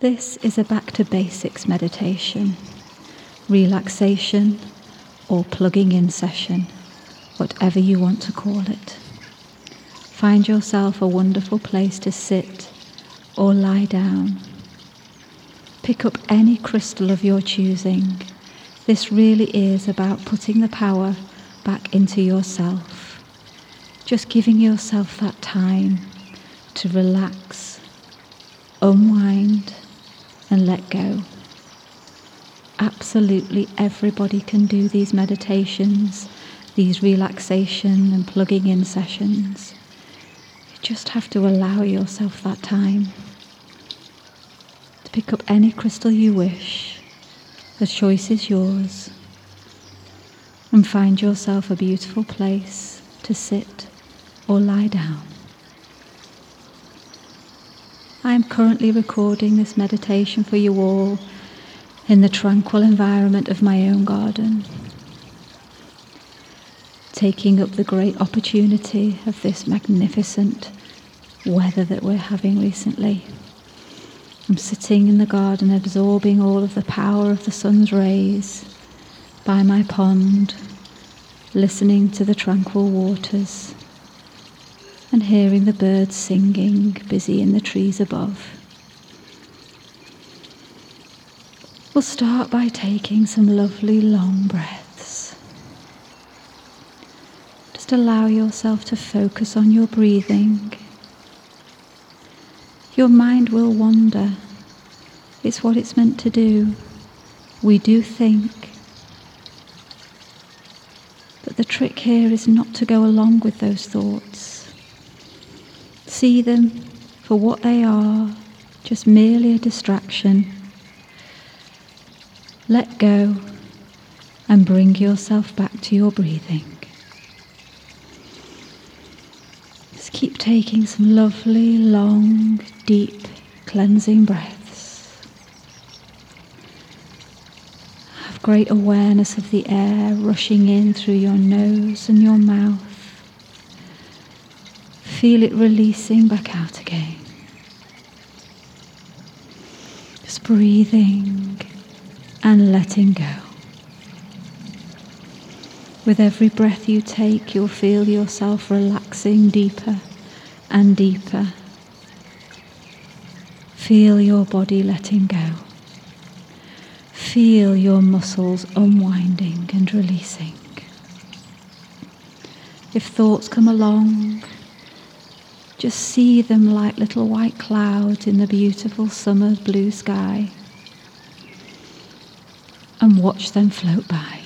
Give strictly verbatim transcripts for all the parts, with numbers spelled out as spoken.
This is a back to basics meditation, relaxation or plugging in session, whatever you want to call it. Find yourself a wonderful place to sit or lie down. Pick up any crystal of your choosing. This really is about putting the power back into yourself. Just giving yourself that time to relax, unwind, and let go. Absolutely everybody can do these meditations, these relaxation and plugging in sessions. You just have to allow yourself that time to pick up any crystal you wish. The choice is yours. And find yourself a beautiful place to sit or lie down. I am currently recording this meditation for you all in the tranquil environment of my own garden, taking up the great opportunity of this magnificent weather that we're having recently. I'm sitting in the garden absorbing all of the power of the sun's rays by my pond, listening to the tranquil waters and hearing the birds singing, busy in the trees above. We'll start by taking some lovely long breaths. Just allow yourself to focus on your breathing. Your mind will wander. It's what it's meant to do. We do think. But the trick here is not to go along with those thoughts. See them for what they are, just merely a distraction. Let go and bring yourself back to your breathing. Just keep taking some lovely, long, deep, cleansing breaths. Have great awareness of the air rushing in through your nose and your mouth. Feel it releasing back out again. Just breathing and letting go. With every breath you take, you'll feel yourself relaxing deeper and deeper. Feel your body letting go. Feel your muscles unwinding and releasing. If thoughts come along, just see them like little white clouds in the beautiful summer blue sky and watch them float by.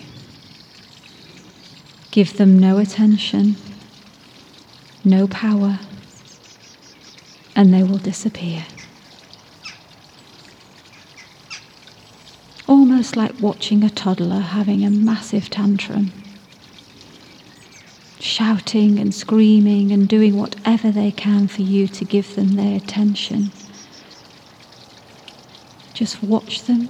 Give them no attention, no power, and they will disappear. Almost like watching a toddler having a massive tantrum, shouting and screaming and doing whatever they can for you to give them their attention. Just watch them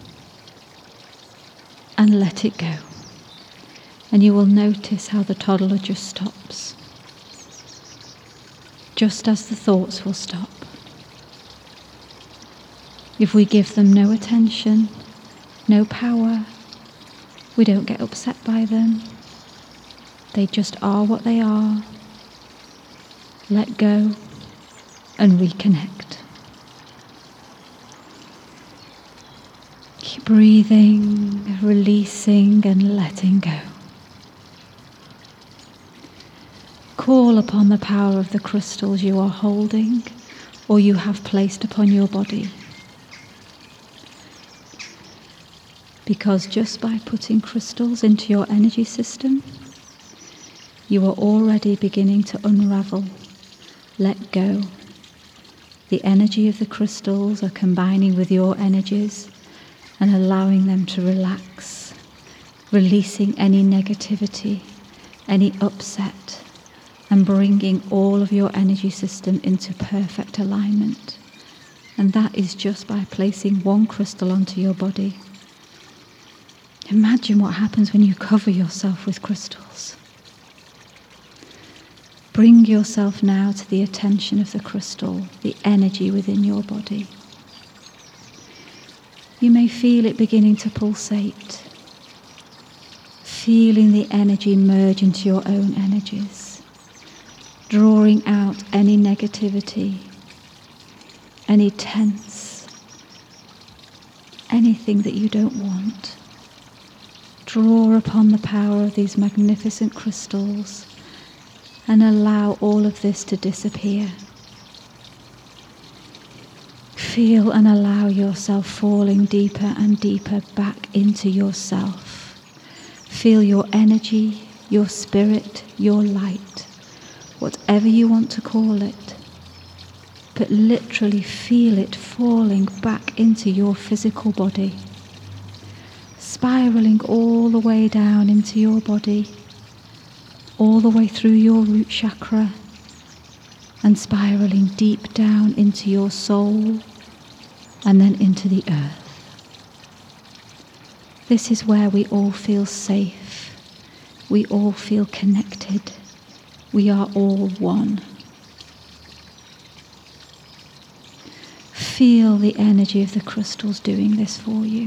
and let it go. And you will notice how the toddler just stops, just as the thoughts will stop. If we give them no attention, no power, we don't get upset by them. They just are what they are. Let go and reconnect. Keep breathing, releasing and letting go. Call upon the power of the crystals you are holding or you have placed upon your body. Because just by putting crystals into your energy system, you are already beginning to unravel, let go. The energy of the crystals are combining with your energies and allowing them to relax, releasing any negativity, any upset, and bringing all of your energy system into perfect alignment. And that is just by placing one crystal onto your body. Imagine what happens when you cover yourself with crystals. Bring yourself now to the attention of the crystal, the energy within your body. you may feel it beginning to pulsate, feeling the energy merge into your own energies, drawing out any negativity, any tense, anything that you don't want. Draw upon the power of these magnificent crystals and allow all of this to disappear. Feel and allow yourself falling deeper and deeper back into yourself. Feel your energy, your spirit, your light, whatever you want to call it, but literally feel it falling back into your physical body, spiraling all the way down into your body, all the way through your root chakra, and spiraling deep down into your soul, and then into the earth. This is where we all feel safe. We all feel connected. We are all one. Feel the energy of the crystals doing this for you.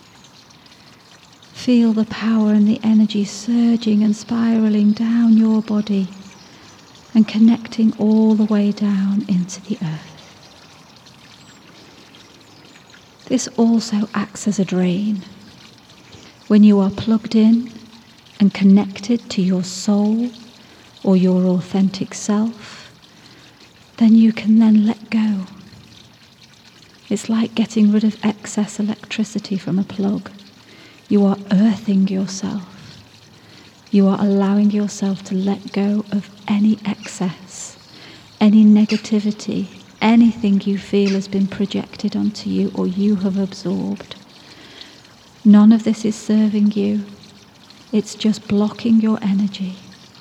Feel the power and the energy surging and spiraling down your body and connecting all the way down into the earth. This also acts as a drain. When you are plugged in and connected to your soul or your authentic self, then you can then let go. It's like getting rid of excess electricity from a plug. You are earthing yourself. You are allowing yourself to let go of any excess, any negativity, anything you feel has been projected onto you or you have absorbed. None of this is serving you. It's just blocking your energy.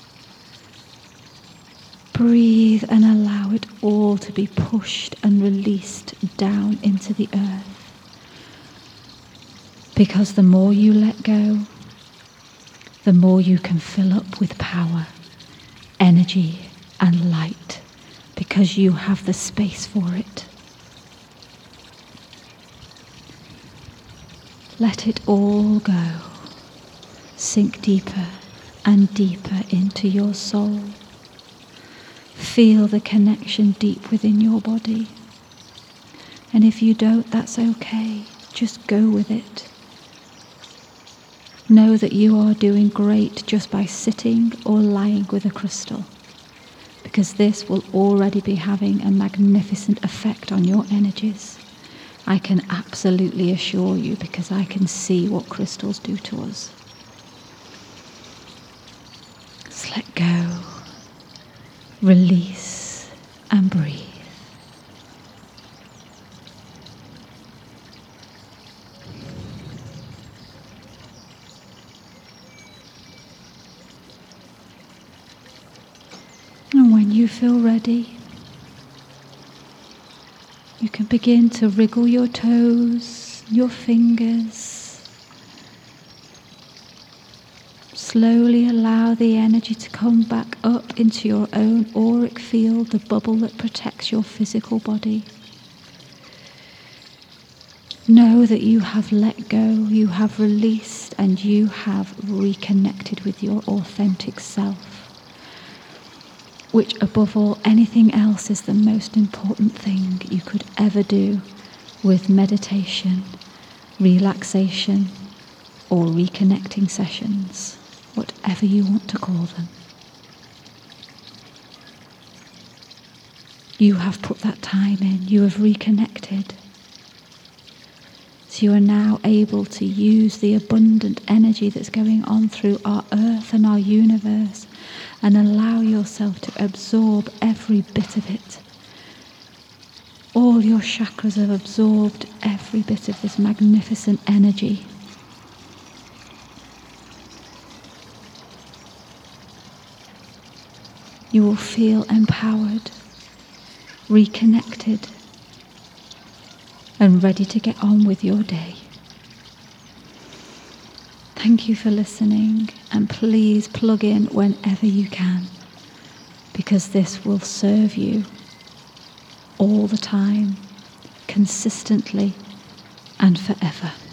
Breathe and allow it all to be pushed and released down into the earth. Because the more you let go, the more you can fill up with power, energy, and light, because you have the space for it. Let it all go. Sink deeper and deeper into your soul. Feel the connection deep within your body. And if you don't, that's okay. Just go with it. Know that you are doing great just by sitting or lying with a crystal, because this will already be having a magnificent effect on your energies. I can absolutely assure you, because I can see what crystals do to us. Just let go, release, and breathe. And when you feel ready, you can begin to wriggle your toes, your fingers. Slowly allow the energy to come back up into your own auric field, the bubble that protects your physical body. Know that you have let go, you have released, and you have reconnected with your authentic self, which above all anything else is the most important thing you could ever do with meditation, relaxation, or reconnecting sessions, whatever you want to call them. You have put that time in, you have reconnected. So you are now able to use the abundant energy that's going on through our earth and our universe and allow yourself to absorb every bit of it. All your chakras have absorbed every bit of this magnificent energy. You will feel empowered, reconnected, and ready to get on with your day. Thank you for listening, and please plug in whenever you can, because this will serve you all the time, consistently, and forever.